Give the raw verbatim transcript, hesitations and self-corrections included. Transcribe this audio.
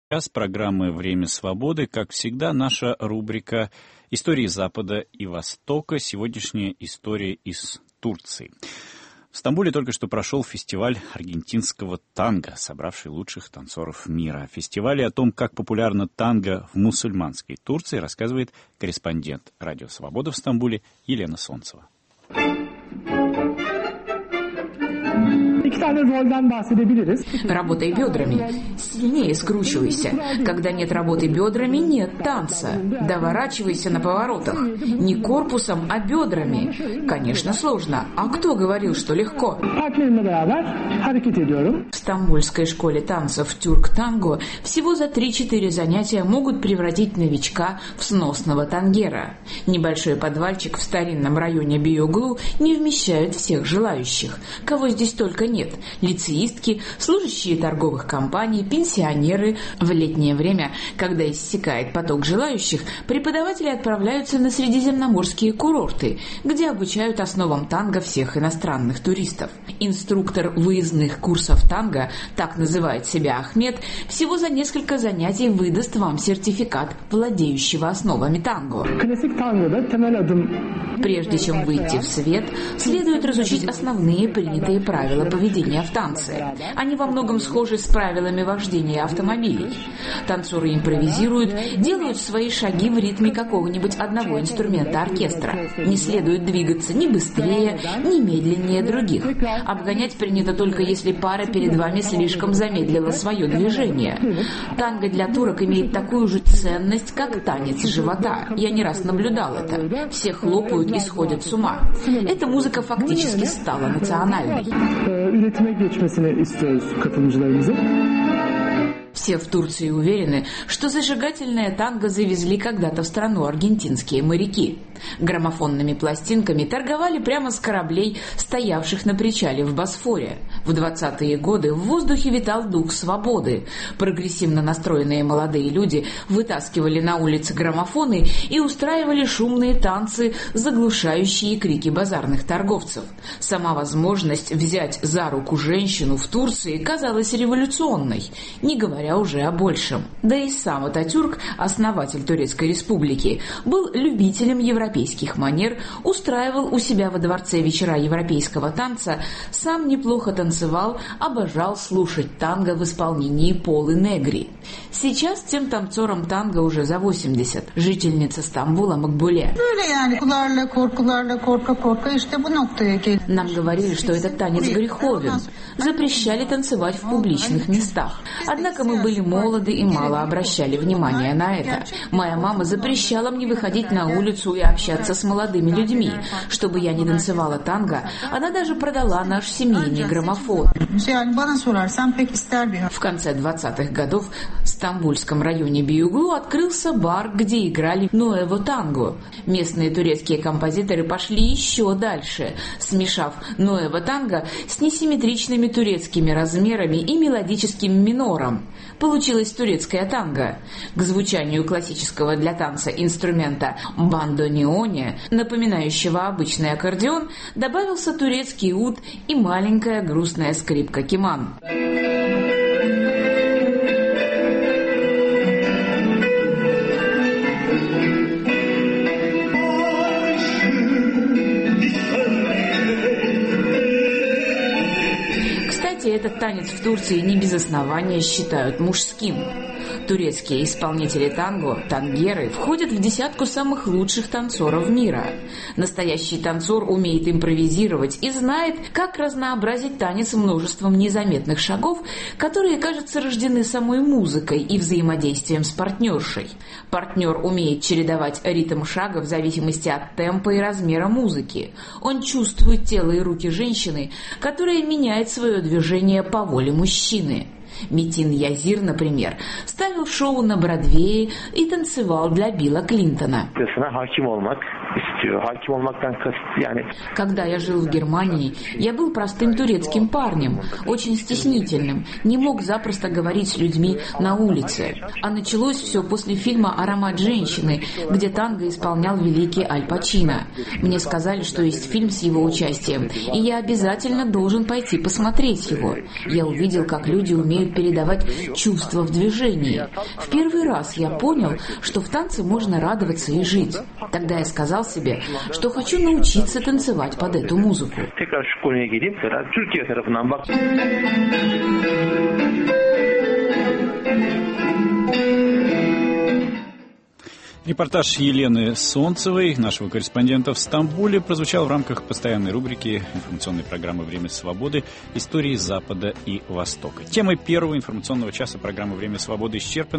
Час программы «Время свободы», как всегда, наша рубрика «Истории Запада и Востока». Сегодняшняя история из Турции. В Стамбуле только что прошел фестиваль аргентинского танго, собравший лучших танцоров мира. О фестивале, о том, как популярно танго в мусульманской Турции, рассказывает корреспондент «Радио Свобода» в Стамбуле Елена Солнцева. Работай бедрами. Сильнее скручивайся. Когда нет работы бедрами, нет танца. Доворачивайся на поворотах. Не корпусом, а бедрами. Конечно, сложно. А кто говорил, что легко? В стамбульской школе танцев «Тюрк-танго» всего за три-четыре занятия могут превратить новичка в сносного тангера. Небольшой подвальчик в старинном районе Биоглу не вмещает всех желающих. Кого здесь только нет. Лицеистки, служащие торговых компаний, пенсионеры. В летнее время, когда иссякает поток желающих, преподаватели отправляются на средиземноморские курорты, где обучают основам танго всех иностранных туристов. Инструктор выездных курсов танго, так называет себя Ахмед, всего за несколько занятий выдаст вам сертификат владеющего основами танго. Прежде чем выйти в свет, следует разучить основные принятые правила поведения в танце. Они во многом схожи с правилами вождения автомобилей. Танцоры импровизируют, делают свои шаги в ритме какого-нибудь одного инструмента оркестра. Не следует двигаться ни быстрее, ни медленнее других. Обгонять принято только если пара перед вами слишком замедлила свое движение. Танго для турок имеет такую же ценность, как танец живота. Я не раз наблюдал это. Все хлопают и сходят с ума. Эта музыка фактически стала национальной. Все в Турции уверены, что зажигательное танго завезли когда-то в страну аргентинские моряки. Граммофонными пластинками торговали прямо с кораблей, стоявших на причале в Босфоре. В двадцатые годы в воздухе витал дух свободы. Прогрессивно настроенные молодые люди вытаскивали на улицы граммофоны и устраивали шумные танцы, заглушающие крики базарных торговцев. Сама возможность взять за руку женщину в Турции казалась революционной, не говоря уже о большем. Да и сам Ататюрк, основатель Турецкой республики, был любителем европейских манер, устраивал у себя во дворце вечера европейского танца, сам неплохо танцевал, обожал слушать танго в исполнении Полы Негри. Сейчас тем танцорам танго уже за восемьдесят. Жительница Стамбула Макбуле. Нам говорили, что этот танец греховен. Запрещали танцевать в публичных местах. Однако мы были молоды и мало обращали внимания на это. Моя мама запрещала мне выходить на улицу и общаться с молодыми людьми. Чтобы я не танцевала танго, она даже продала наш семейный граммофон. В конце двадцатых годов в стамбульском районе Биоглу открылся бар, где играли «Нуэво танго». Местные турецкие композиторы пошли еще дальше, смешав «Нуэво танго» с несимметричными турецкими размерами и мелодическим минором. Получилось турецкое танго. К звучанию классического для танца инструмента бандонеоне, напоминающего обычный аккордеон, добавился турецкий уд и маленькая грустная скрипка кеман. Этот танец в Турции не без основания считают мужским. Турецкие исполнители танго, тангеры, входят в десятку самых лучших танцоров мира. Настоящий танцор умеет импровизировать и знает, как разнообразить танец множеством незаметных шагов, которые, кажется, рождены самой музыкой и взаимодействием с партнершей. Партнер умеет чередовать ритм шага в зависимости от темпа и размера музыки. Он чувствует тело и руки женщины, которая меняет свое движение по воле мужчины. Метин Язир, например, ставил шоу на Бродвее и танцевал для Билла Клинтона. Когда я жил в Германии, я был простым турецким парнем, очень стеснительным, не мог запросто говорить с людьми на улице. А началось все после фильма «Аромат женщины», где танго исполнял великий Аль Пачино. Мне сказали, что есть фильм с его участием, и я обязательно должен пойти посмотреть его. Я увидел, как люди умеют передавать чувства в движении. В первый раз я понял, что в танце можно радоваться и жить. Тогда я сказал себе, что хочу научиться танцевать под эту музыку. Репортаж Елены Солнцевой, нашего корреспондента в Стамбуле, прозвучал в рамках постоянной рубрики информационной программы «Время свободы. Истории Запада и Востока». Темой первого информационного часа программы «Время свободы» исчерпаны.